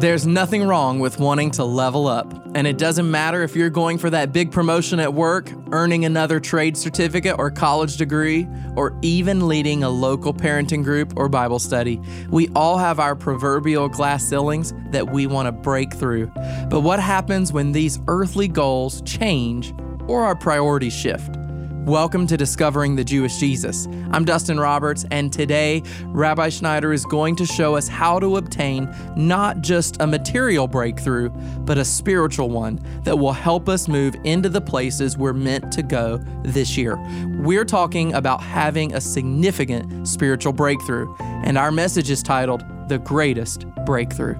There's nothing wrong with wanting to level up, and it doesn't matter if you're going for that big promotion at work, earning another trade certificate or college degree, or even leading a local parenting group or Bible study. We all have our proverbial glass ceilings that we want to break through. But what happens when these earthly goals change or our priorities shift? Welcome to Discovering the Jewish Jesus. I'm Dustin Roberts, and today Rabbi Schneider is going to show us how to obtain not just a material breakthrough, but a spiritual one that will help us move into the places we're meant to go this year. We're talking about having a significant spiritual breakthrough, and our message is titled, The Greatest Breakthrough.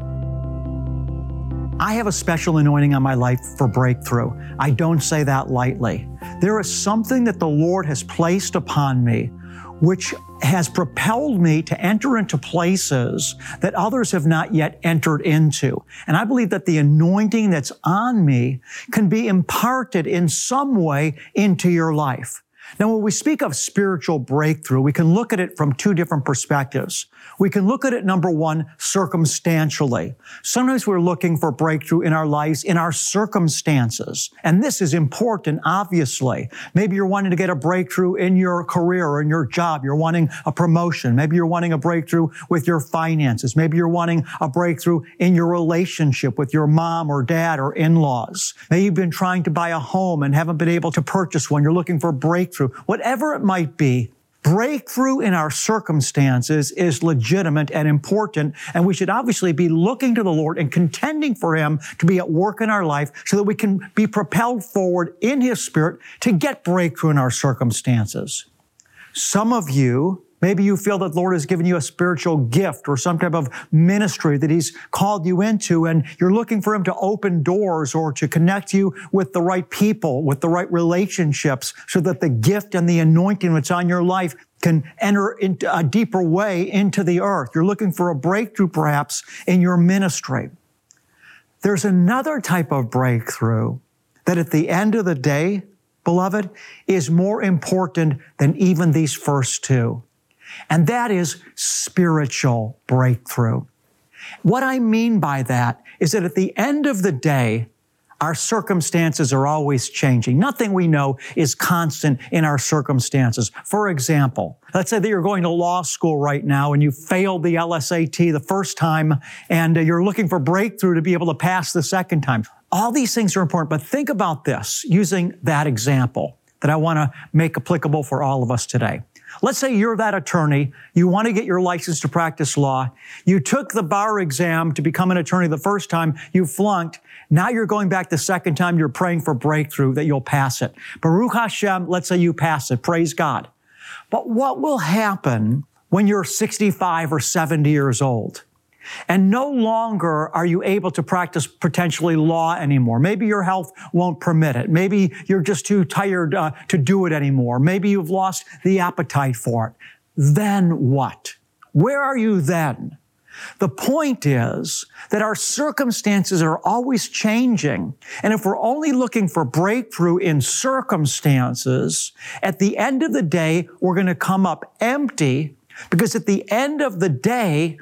I have a special anointing on my life for breakthrough. I don't say that lightly. There is something that the Lord has placed upon me which has propelled me to enter into places that others have not yet entered into. And I believe that the anointing that's on me can be imparted in some way into your life. Now, when we speak of spiritual breakthrough, we can look at it from two different perspectives. We can look at it, number one, circumstantially. Sometimes we're looking for breakthrough in our lives, in our circumstances. And this is important, obviously. Maybe you're wanting to get a breakthrough in your career or in your job. You're wanting a promotion. Maybe you're wanting a breakthrough with your finances. Maybe you're wanting a breakthrough in your relationship with your mom or dad or in-laws. Maybe you've been trying to buy a home and haven't been able to purchase one. You're looking for a breakthrough. Whatever it might be, breakthrough in our circumstances is legitimate and important, and we should obviously be looking to the Lord and contending for Him to be at work in our life so that we can be propelled forward in His Spirit to get breakthrough in our circumstances. Some of you, maybe you feel that the Lord has given you a spiritual gift or some type of ministry that He's called you into, and you're looking for Him to open doors or to connect you with the right people, with the right relationships, so that the gift and the anointing that's on your life can enter into a deeper way into the earth. You're looking for a breakthrough, perhaps, in your ministry. There's another type of breakthrough that at the end of the day, beloved, is more important than even these first two. And that is spiritual breakthrough. What I mean by that is that at the end of the day, our circumstances are always changing. Nothing we know is constant in our circumstances. For example, let's say that you're going to law school right now and you failed the LSAT the first time and you're looking for breakthrough to be able to pass the second time. All these things are important, but think about this using that example that I want to make applicable for all of us today. Let's say you're that attorney. You want to get your license to practice law. You took the bar exam to become an attorney the first time. You flunked. Now you're going back the second time. You're praying for breakthrough that you'll pass it. Baruch Hashem, let's say you pass it. Praise God. But what will happen when you're 65 or 70 years old? And no longer are you able to practice potentially law anymore. Maybe your health won't permit it. Maybe you're just too tired to do it anymore. Maybe you've lost the appetite for it. Then what? Where are you then? The point is that our circumstances are always changing. And if we're only looking for breakthrough in circumstances, at the end of the day, we're going to come up empty, because at the end of the day,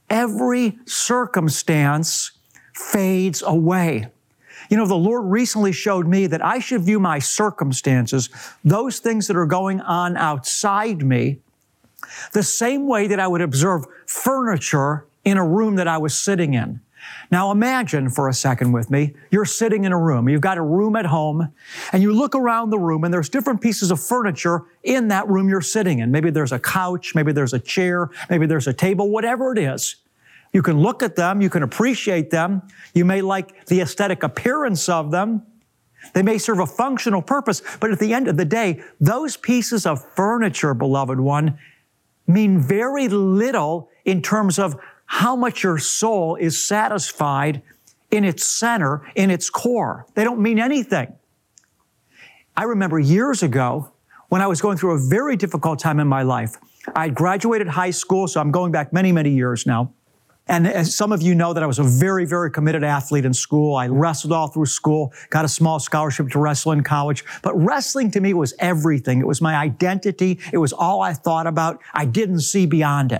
every circumstance fades away. You know, the Lord recently showed me that I should view my circumstances, those things that are going on outside me, the same way that I would observe furniture in a room that I was sitting in. Now imagine for a second with me, you're sitting in a room. You've got a room at home, and you look around the room, and there's different pieces of furniture in that room you're sitting in. Maybe there's a couch, maybe there's a chair, maybe there's a table, whatever it is. You can look at them, you can appreciate them, you may like the aesthetic appearance of them. They may serve a functional purpose, but at the end of the day, those pieces of furniture, beloved one, mean very little in terms of how much your soul is satisfied in its center, in its core. They don't mean anything. I remember years ago when I was going through a very difficult time in my life. I graduated high school, so I'm going back many, many years now. And as some of you know that I was a very, very committed athlete in school. I wrestled all through school, got a small scholarship to wrestle in college. But wrestling to me was everything. It was my identity. It was all I thought about. I didn't see beyond it.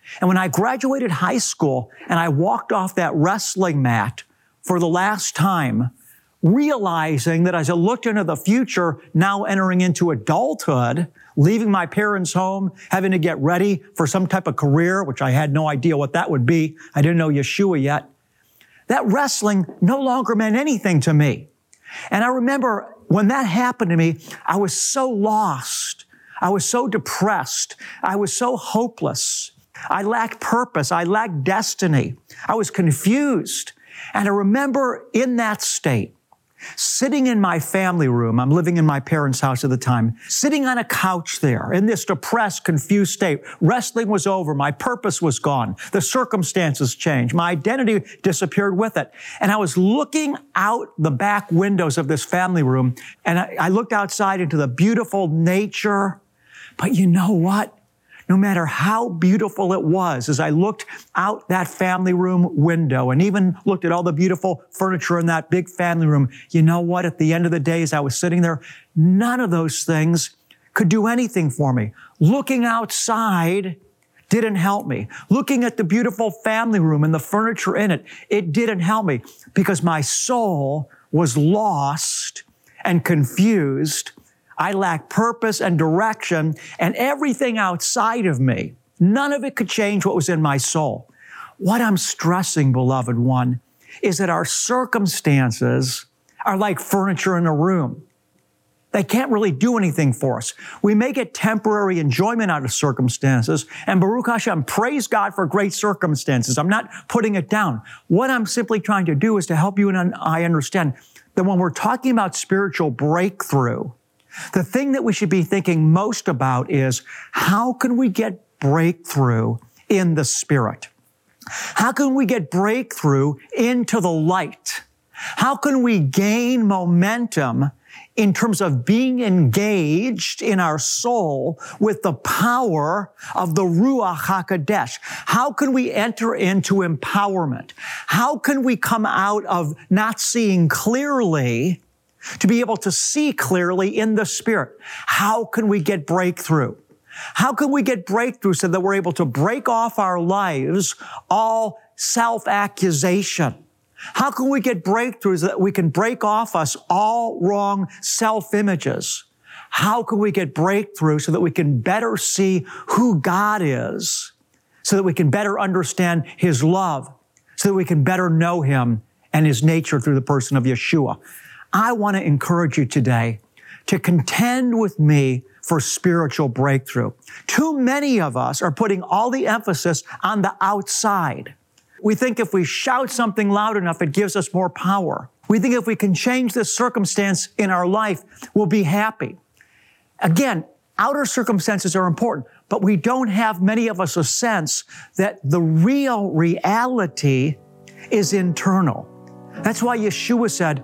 And when I graduated high school and I walked off that wrestling mat for the last time, realizing that as I looked into the future, now entering into adulthood, leaving my parents' home, having to get ready for some type of career, which I had no idea what that would be. I didn't know Yeshua yet. That wrestling no longer meant anything to me. And I remember when that happened to me, I was so lost. I was so depressed. I was so hopeless. I lacked purpose. I lacked destiny. I was confused. And I remember in that state, sitting in my family room, I'm living in my parents' house at the time, sitting on a couch there in this depressed, confused state. Wrestling was over. My purpose was gone. The circumstances changed. My identity disappeared with it. And I was looking out the back windows of this family room, and I looked outside into the beautiful nature. But you know what? No matter how beautiful it was, as I looked out that family room window and even looked at all the beautiful furniture in that big family room, you know what? At the end of the day, as I was sitting there, none of those things could do anything for me. Looking outside didn't help me. Looking at the beautiful family room and the furniture in it, it didn't help me because my soul was lost and confused. I lacked purpose and direction, and everything outside of me, none of it could change what was in my soul. What I'm stressing, beloved one, is that our circumstances are like furniture in a room. They can't really do anything for us. We may get temporary enjoyment out of circumstances, and Baruch Hashem, praise God for great circumstances. I'm not putting it down. What I'm simply trying to do is to help you and I understand that when we're talking about spiritual breakthrough, the thing that we should be thinking most about is how can we get breakthrough in the Spirit? How can we get breakthrough into the light? How can we gain momentum in terms of being engaged in our soul with the power of the Ruach HaKodesh? How can we enter into empowerment? How can we come out of not seeing clearly to be able to see clearly in the Spirit? How can we get breakthrough? How can we get breakthrough so that we're able to break off our lives all self-accusation? How can we get breakthroughs so that we can break off us all wrong self-images? How can we get breakthrough so that we can better see who God is, so that we can better understand His love, so that we can better know Him and His nature through the person of Yeshua? I want to encourage you today to contend with me for spiritual breakthrough. Too many of us are putting all the emphasis on the outside. We think if we shout something loud enough, it gives us more power. We think if we can change this circumstance in our life, we'll be happy. Again, outer circumstances are important, but we don't have, many of us, a sense that the real reality is internal. That's why Yeshua said,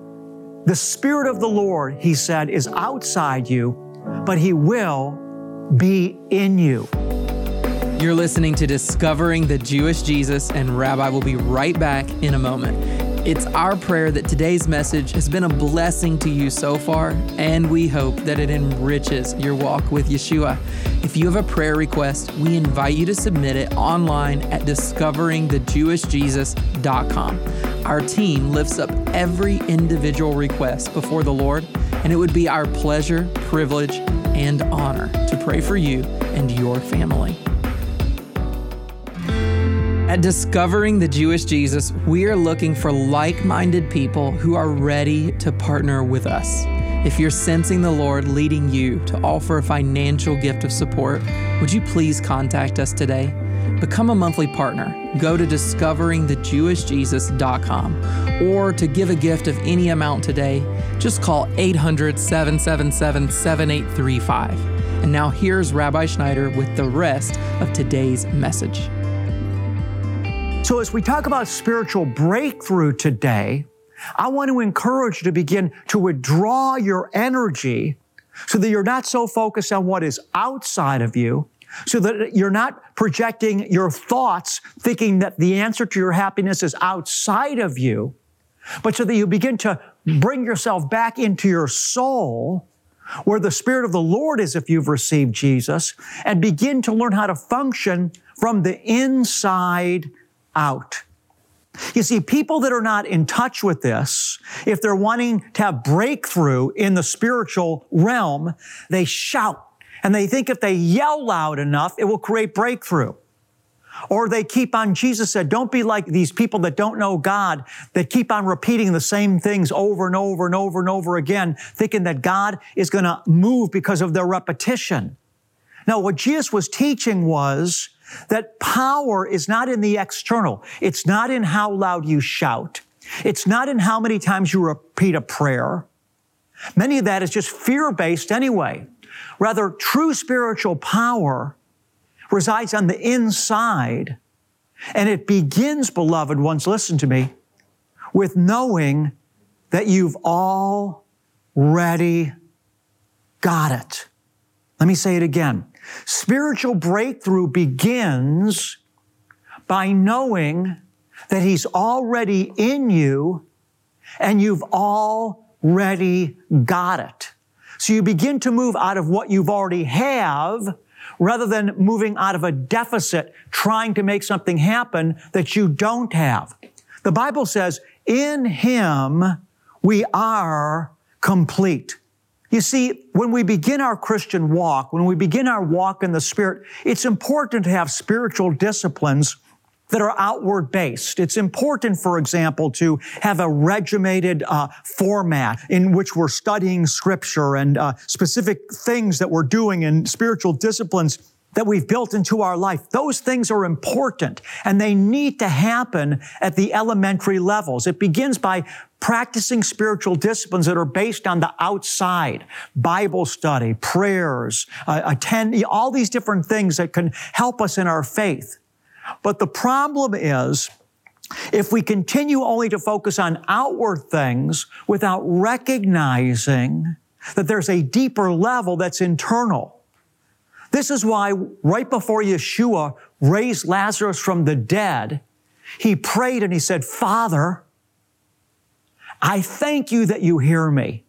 the Spirit of the Lord, He said, is outside you, but He will be in you. You're listening to Discovering the Jewish Jesus, and Rabbi will be right back in a moment. It's our prayer that today's message has been a blessing to you so far, and we hope that it enriches your walk with Yeshua. If you have a prayer request, we invite you to submit it online at discoveringthejewishjesus.com. Our team lifts up every individual request before the Lord, and it would be our pleasure, privilege, and honor to pray for you and your family. At Discovering the Jewish Jesus, we are looking for like-minded people who are ready to partner with us. If you're sensing the Lord leading you to offer a financial gift of support, would you please contact us today? Become a monthly partner. Go to discoveringthejewishjesus.com, or to give a gift of any amount today, just call 800-777-7835. And now here's Rabbi Schneider with the rest of today's message. So as we talk about spiritual breakthrough today, I want to encourage you to begin to withdraw your energy so that you're not so focused on what is outside of you, so that you're not projecting your thoughts thinking that the answer to your happiness is outside of you, but so that you begin to bring yourself back into your soul where the Spirit of the Lord is if you've received Jesus, and begin to learn how to function from the inside out. You see, people that are not in touch with this, if they're wanting to have breakthrough in the spiritual realm, they shout, and they think if they yell loud enough, it will create breakthrough. Or they keep on, Jesus said, don't be like these people that don't know God, that keep on repeating the same things over and over and over and over again, thinking that God is going to move because of their repetition. Now, what Jesus was teaching was that power is not in the external. It's not in how loud you shout. It's not in how many times you repeat a prayer. Many of that is just fear-based anyway. Rather, true spiritual power resides on the inside, and it begins, beloved ones, listen to me, with knowing that you've already got it. Let me say it again. Spiritual breakthrough begins by knowing that He's already in you and you've already got it. So you begin to move out of what you've already have rather than moving out of a deficit, trying to make something happen that you don't have. The Bible says, in Him we are complete. You see, when we begin our Christian walk, when we begin our walk in the Spirit, it's important to have spiritual disciplines that are outward based. It's important, for example, to have a regimented format in which we're studying Scripture and specific things that we're doing in spiritual disciplines that we've built into our life. Those things are important, and they need to happen at the elementary levels. It begins by practicing spiritual disciplines that are based on the outside, Bible study, prayers, attend, all these different things that can help us in our faith. But the problem is, if we continue only to focus on outward things without recognizing that there's a deeper level that's internal. This is why right before Yeshua raised Lazarus from the dead, He prayed and He said, Father, I thank You that You hear me.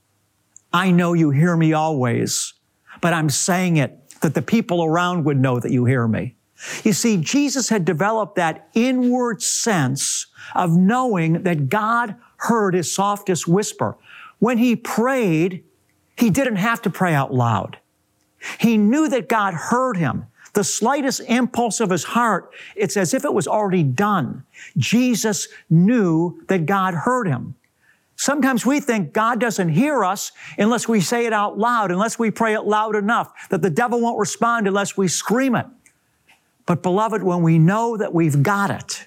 I know You hear me always, but I'm saying it that the people around would know that You hear me. You see, Jesus had developed that inward sense of knowing that God heard His softest whisper. When He prayed, He didn't have to pray out loud. He knew that God heard him. The slightest impulse of his heart, it's as if it was already done. Jesus knew that God heard him. Sometimes we think God doesn't hear us unless we say it out loud, unless we pray it loud enough, that the devil won't respond unless we scream it. But beloved, when we know that we've got it,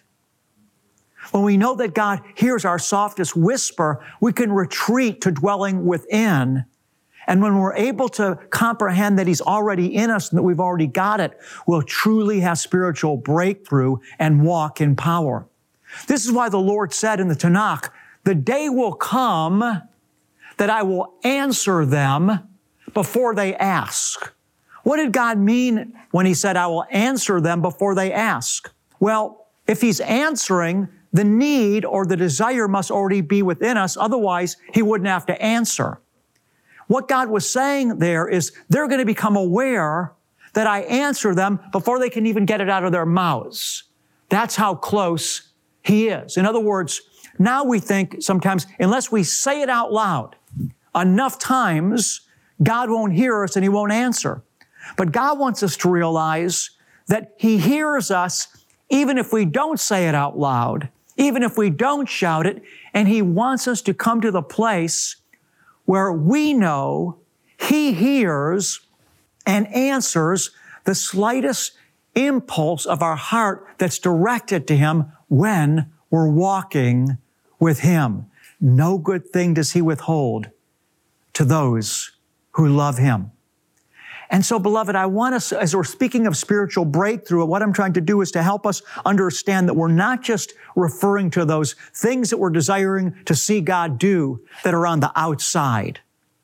when we know that God hears our softest whisper, we can retreat to dwelling within. And when we're able to comprehend that He's already in us and that we've already got it, we'll truly have spiritual breakthrough and walk in power. This is why the Lord said in the Tanakh, the day will come that I will answer them before they ask. What did God mean when He said, I will answer them before they ask? Well, if He's answering, the need or the desire must already be within us. Otherwise, He wouldn't have to answer. What God was saying there is they're going to become aware that I answer them before they can even get it out of their mouths. That's how close He is. In other words, now we think sometimes, unless we say it out loud enough times, God won't hear us and He won't answer. But God wants us to realize that He hears us even if we don't say it out loud, even if we don't shout it, and He wants us to come to the place where we know He hears and answers the slightest impulse of our heart that's directed to Him when we're walking with Him. No good thing does He withhold to those who love Him. And so, beloved, I want us, as we're speaking of spiritual breakthrough, what I'm trying to do is to help us understand that we're not just referring to those things that we're desiring to see God do that are on the outside.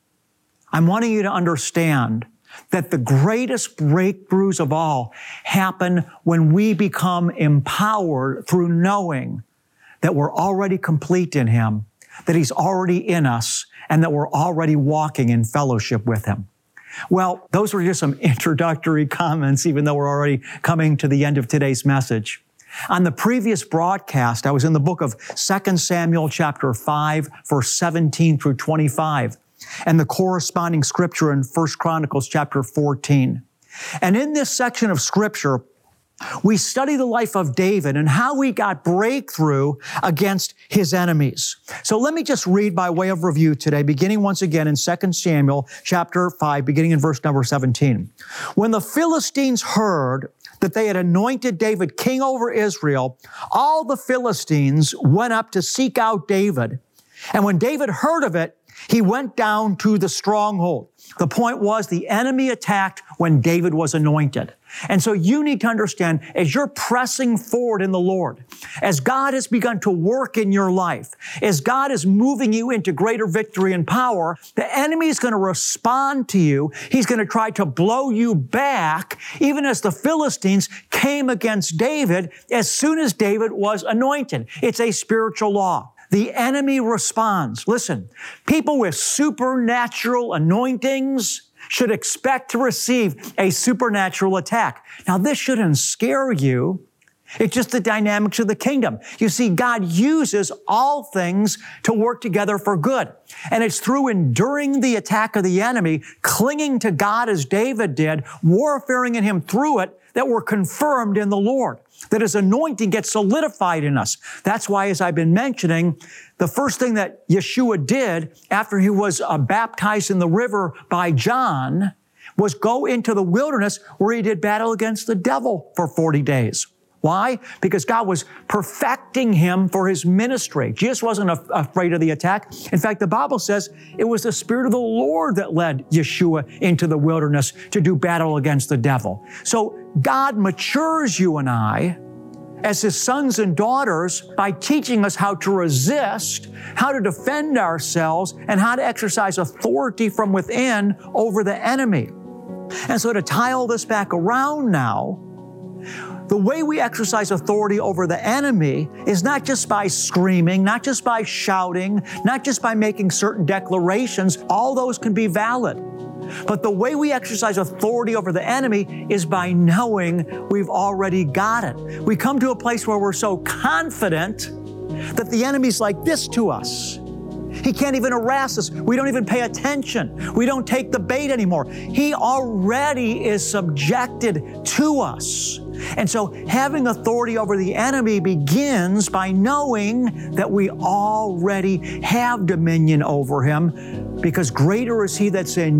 I'm wanting you to understand that the greatest breakthroughs of all happen when we become empowered through knowing that we're already complete in Him that He's already in us and that we're already walking in fellowship with Him. Well, those were just some introductory comments, even though we're already coming to the end of today's message. On the previous broadcast, I was in the book of 2 Samuel chapter 5, verse 17 through 25, and the corresponding scripture in 1 Chronicles chapter 14. And in this section of scripture, we study the life of David and how he got breakthrough against his enemies. So let me just read by way of review today, beginning once again in 2 Samuel chapter 5, beginning in verse number 17. When the Philistines heard that they had anointed David king over Israel, all the Philistines went up to seek out David. And when David heard of it, he went down to the stronghold. The point was the enemy attacked when David was anointed. And so you need to understand, as you're pressing forward in the Lord, as God has begun to work in your life, as God is moving you into greater victory and power, the enemy is going to respond to you. He's going to try to blow you back, even as the Philistines came against David as soon as David was anointed. It's a spiritual law. The enemy responds. Listen, people with supernatural anointings should expect to receive a supernatural attack. Now, this shouldn't scare you. It's just the dynamics of the kingdom. You see, God uses all things to work together for good. And it's through enduring the attack of the enemy, clinging to God as David did, warfaring in Him through it, that we're confirmed in the Lord, that His anointing gets solidified in us. That's why, as I've been mentioning, the first thing that Yeshua did after He was baptized in the river by John was go into the wilderness where He did battle against the devil for 40 days. Why? Because God was perfecting Him for His ministry. Jesus wasn't afraid of the attack. In fact, the Bible says it was the Spirit of the Lord that led Yeshua into the wilderness to do battle against the devil. So God matures you and I as His sons and daughters by teaching us how to resist, how to defend ourselves, and how to exercise authority from within over the enemy. And so to tie all this back around now, the way we exercise authority over the enemy is not just by screaming, not just by shouting, not just by making certain declarations. All those can be valid. But the way we exercise authority over the enemy is by knowing we've already got it. We come to a place where we're so confident that the enemy's like this to us. He can't even harass us. We don't even pay attention. We don't take the bait anymore. He already is subjected to us. And so having authority over the enemy begins by knowing that we already have dominion over him, because greater is He that's in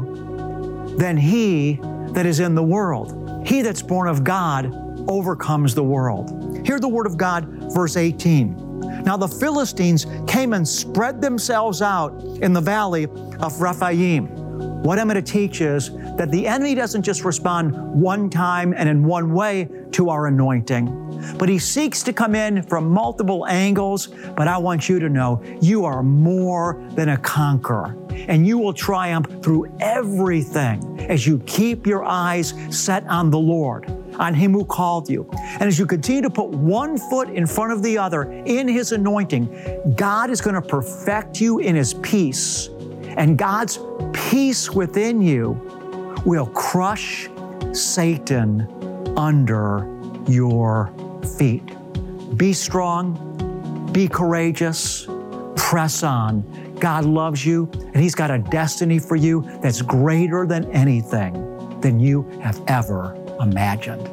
you than he that is in the world. He that's born of God overcomes the world. Hear the word of God, verse 18. Now the Philistines came and spread themselves out in the valley of Rephaim. What I'm going to teach is that the enemy doesn't just respond one time and in one way to our anointing, but he seeks to come in from multiple angles. But I want you to know you are more than a conqueror, and you will triumph through everything as you keep your eyes set on the Lord, on Him who called you. And as you continue to put one foot in front of the other in His anointing, God is going to perfect you in His peace. And God's peace within you will crush Satan under your feet. Be strong, be courageous, press on. God loves you, and He's got a destiny for you that's greater than anything than you have ever imagined.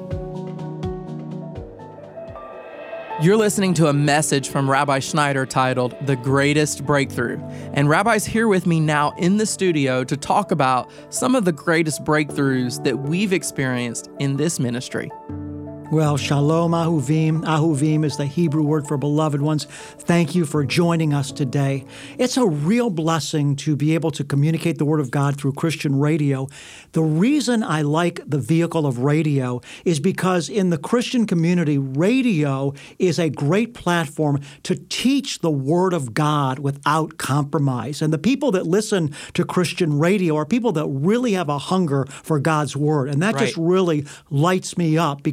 You're listening to a message from Rabbi Schneider titled The Greatest Breakthrough. And Rabbi's here with me now in the studio to talk about some of the greatest breakthroughs that we've experienced in this ministry. Well, shalom, ahuvim. Ahuvim is the Hebrew word for beloved ones. Thank you for joining us today. It's a real blessing to be able to communicate the Word of God through Christian radio. The reason I like the vehicle of radio is because in the Christian community, radio is a great platform to teach the Word of God without compromise. And the people that listen to Christian radio are people that really have a hunger for God's Word. And that just really lights me up because it's the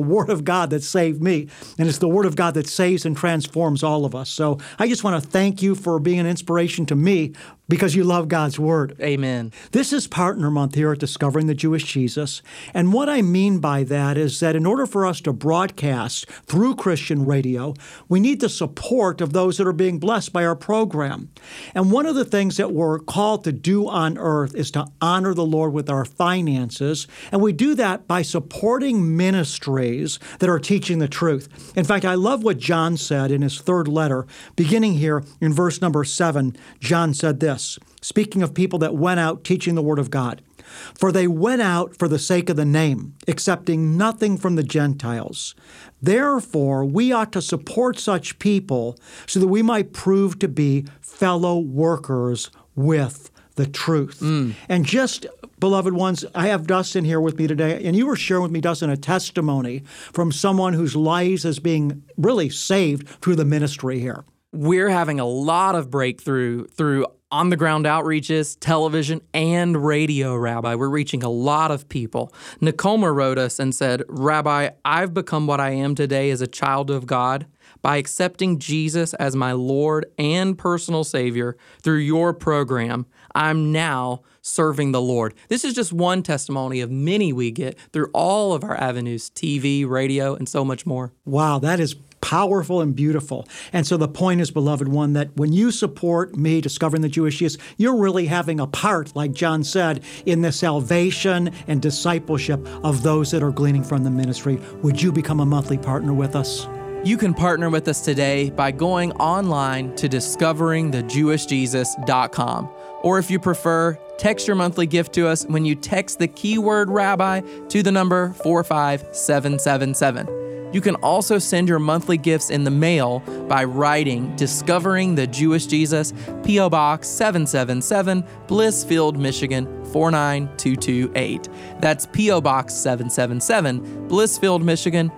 Word of God that saved me, and it's the Word of God that saves and transforms all of us. So I just want to thank you for being an inspiration to me because you love God's Word. Amen. This is Partner Month here at Discovering the Jewish Jesus. And what I mean by that is that in order for us to broadcast through Christian radio, we need the support of those that are being blessed by our program. And one of the things that we're called to do on earth is to honor the Lord with our finances. And we do that by supporting ministries that are teaching the truth. In fact, I love what John said in his third letter, beginning here in verse number 7. John said this, speaking of people that went out teaching the Word of God. For they went out for the sake of the name, accepting nothing from the Gentiles. Therefore, we ought to support such people so that we might prove to be fellow workers with the truth. And just, beloved ones, I have Dustin here with me today, and you were sharing with me, Dustin, a testimony from someone whose lives is being really saved through the ministry here. We're having a lot of breakthrough through on-the-ground outreaches, television, and radio, Rabbi. We're reaching a lot of people. Nicoma wrote us and said, Rabbi, I've become what I am today as a child of God by accepting Jesus as my Lord and personal Savior through your program. I'm now serving the Lord. This is just one testimony of many we get through all of our avenues, TV, radio, and so much more. Wow, that is powerful and beautiful. And so the point is, beloved one, that when you support me, Discovering the Jewish Jesus, you're really having a part, like John said, in the salvation and discipleship of those that are gleaning from the ministry. Would you become a monthly partner with us? You can partner with us today by going online to discoveringthejewishjesus.com. Or if you prefer, text your monthly gift to us when you text the keyword Rabbi to the number 45777. You can also send your monthly gifts in the mail by writing Discovering the Jewish Jesus, P.O. Box 777, Blissfield, Michigan 49228. That's P.O. Box 777, Blissfield, Michigan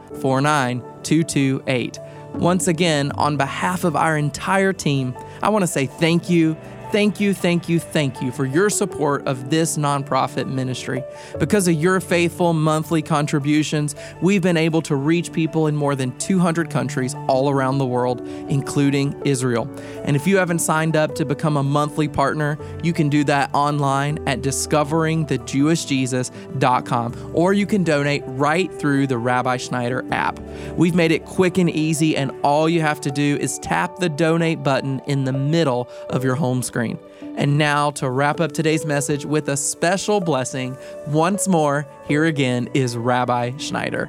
49228. Once again, on behalf of our entire team, I want to say thank you. Thank you for your support of this nonprofit ministry. Because of your faithful monthly contributions, we've been able to reach people in more than 200 countries all around the world, including Israel. And if you haven't signed up to become a monthly partner, you can do that online at discoveringthejewishjesus.com, or you can donate right through the Rabbi Schneider app. We've made it quick and easy, and all you have to do is tap the donate button in the middle of your home screen. And now, to wrap up today's message with a special blessing, once more, here again is Rabbi Schneider.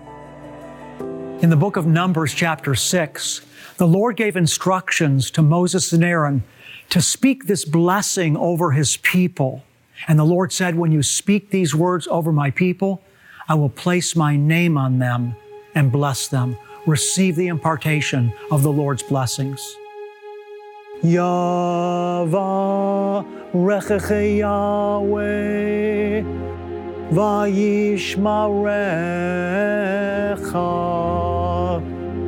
In the book of Numbers, chapter 6, the Lord gave instructions to Moses and Aaron to speak this blessing over his people. And the Lord said, when you speak these words over my people, I will place my name on them and bless them. Receive the impartation of the Lord's blessings. Yavarechecha Yahweh vayishmarecha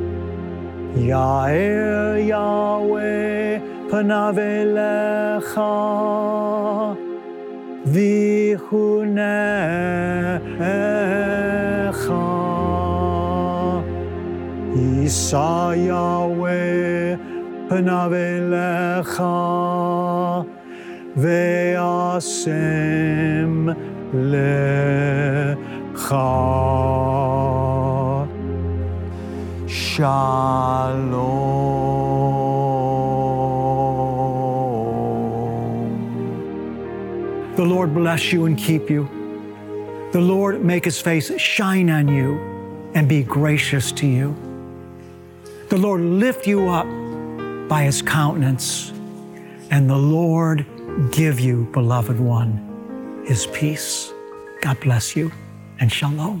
Ya'er Yahweh panav elecha vichunecha Yisa Yahweh panav elecha ve'asem lecha. Shalom. The Lord bless you and keep you. The Lord make his face shine on you and be gracious to you. The Lord lift you up by his countenance, and the Lord give you, beloved one, his peace. God bless you, and shalom.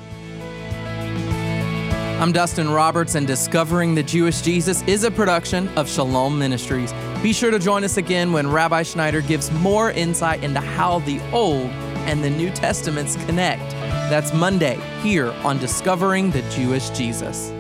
I'm Dustin Roberts, and Discovering the Jewish Jesus is a production of Shalom Ministries. Be sure to join us again when Rabbi Schneider gives more insight into how the Old and the New Testaments connect. That's Monday here on Discovering the Jewish Jesus.